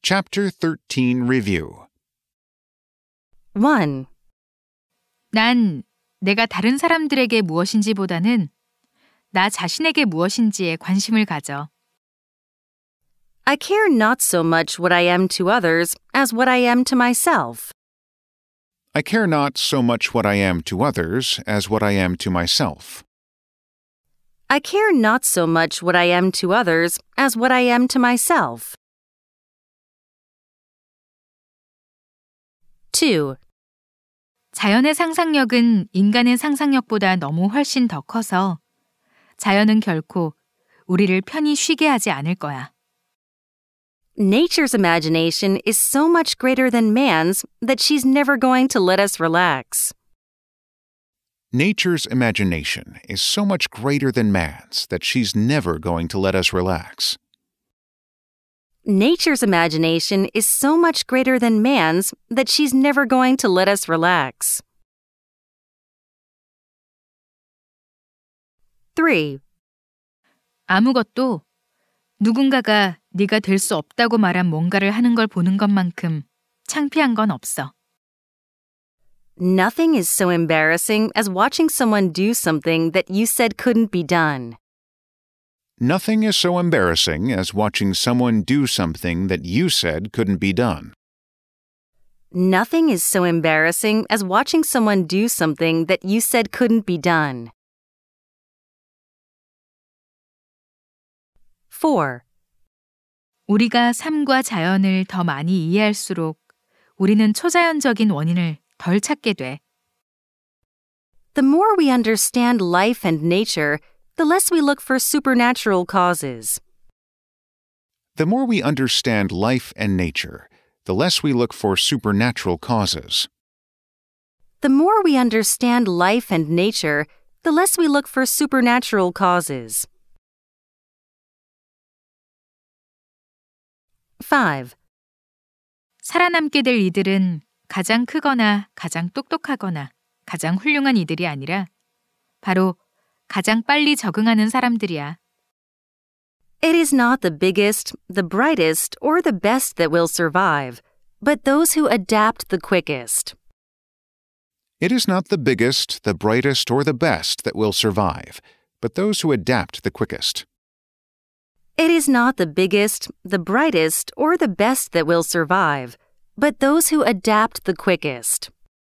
Chapter 13 Review 1. 난 내가 다른 사람들에게 무엇인지보다는 나 자신에게 무엇인지에 관심을 가져. I care not so much what I am to others as what I am to myself. I care not so much what I am to others as what I am to myself. I care not so much what I am to others as what I am to myself. 2. 자연의 상상력은 인간의 상상력보다 너무 훨씬 더 커서 자연은 결코 우리를 편히 쉬게 하지 않을 거야. Nature's imagination is so much greater than man's that she's never going to let us relax. Nature's imagination is so much greater than man's that she's never going to let us relax. Nature's imagination is so much greater than man's that she's never going to let us relax. 3. 아무것도 누군가가 네가 될 수 없다고 말한 뭔가를 하는 걸 보는 것만큼 창피한 건 없어. Nothing is so embarrassing as watching someone do something that you said couldn't be done. Nothing is so embarrassing as watching someone do something that you said couldn't be done. Nothing is so embarrassing as watching someone do something that you said couldn't be done. 4. 우리가 삶과 자연을 더 많이 이해할수록 우리는 초자연적인 원인을 덜 찾게 돼. The more we understand life and nature, the less we look for supernatural causes. The more we understand life and nature, the less we look for supernatural causes. The more we understand life and nature, the less we look for supernatural causes. 5. 살아남게 될 이들은 가장 크거나 가장 똑똑하거나 가장 훌륭한 이들이 아니라 바로 가장 빨리 적응하는 사람들이야. It is not the biggest, the brightest, or the best that will survive, but those who adapt the quickest. It is not the biggest, the brightest, or the best that will survive, but those who adapt the quickest. It is not the biggest, the brightest, or the best that will survive, but those who adapt the quickest.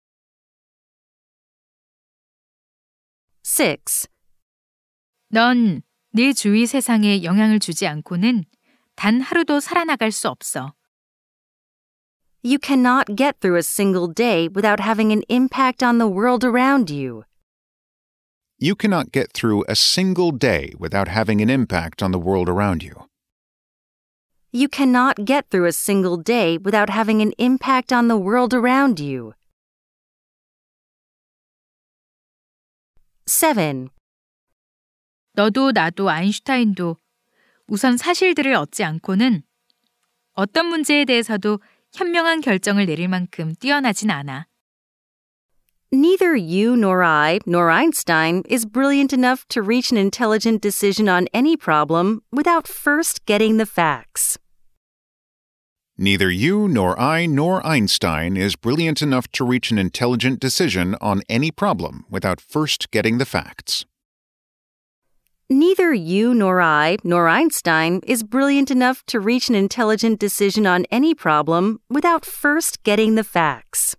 6. 넌 네 주위 세상에 영향을 주지 않고는 단 하루도 살아나갈 수 없어. You cannot get through a single day without having an impact on the world around you. You cannot get through a single day without having an impact on the world around you. You cannot get through a single day without having an impact on the world around you. 7. 너도 나도 아인슈타인도 우선 사실들을 얻지 않고는 어떤 문제에 대해서도 현명한 결정을 내릴 만큼 뛰어나진 않아. Neither you nor I nor Einstein is brilliant enough to reach an intelligent decision on any problem without first getting the facts. Neither you nor I nor Einstein is brilliant enough to reach an intelligent decision on any problem without first getting the facts. Neither you nor I nor Einstein is brilliant enough to reach an intelligent decision on any problem without first getting the facts.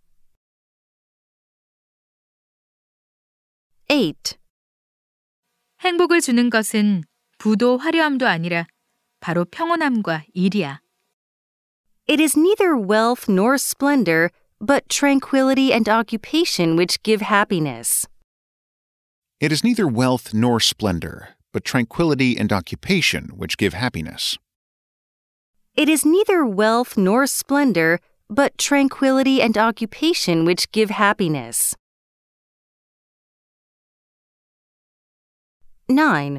8. 행복을 주는 것은 부도 화려함도 아니라 바로 평온함과 일이야. It is neither wealth nor splendor, but tranquility and occupation which give happiness. It is neither wealth nor splendor, but tranquility and occupation which give happiness. It is neither wealth nor splendor, but tranquility and occupation which give happiness. 9.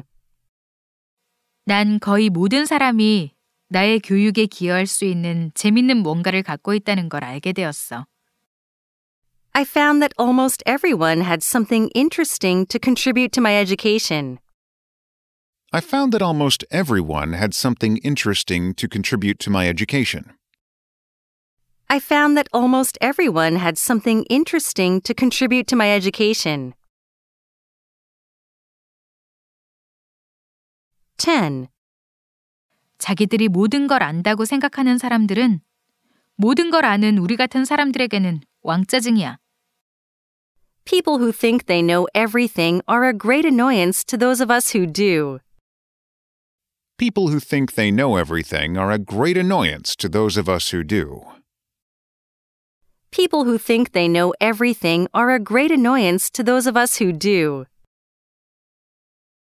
난 거의 모든 사람이 나의 교육에 기여할 수 있는 재밌는 뭔가를 갖고 있다는 걸 알게 되었어. I found that almost everyone had something interesting to contribute to my education. I found that almost everyone had something interesting to contribute to my education. I found that almost everyone had something interesting to contribute to my education. 10. 자기들이 모든 걸 안다고 생각하는 사람들은 모든 걸 아는 우리 같은 사람들에게는 왕짜증이야. People who think they know everything are a great annoyance to those of us who do. People who think they know everything are a great annoyance to those of us who do. People who think they know everything are a great annoyance to those of us who do.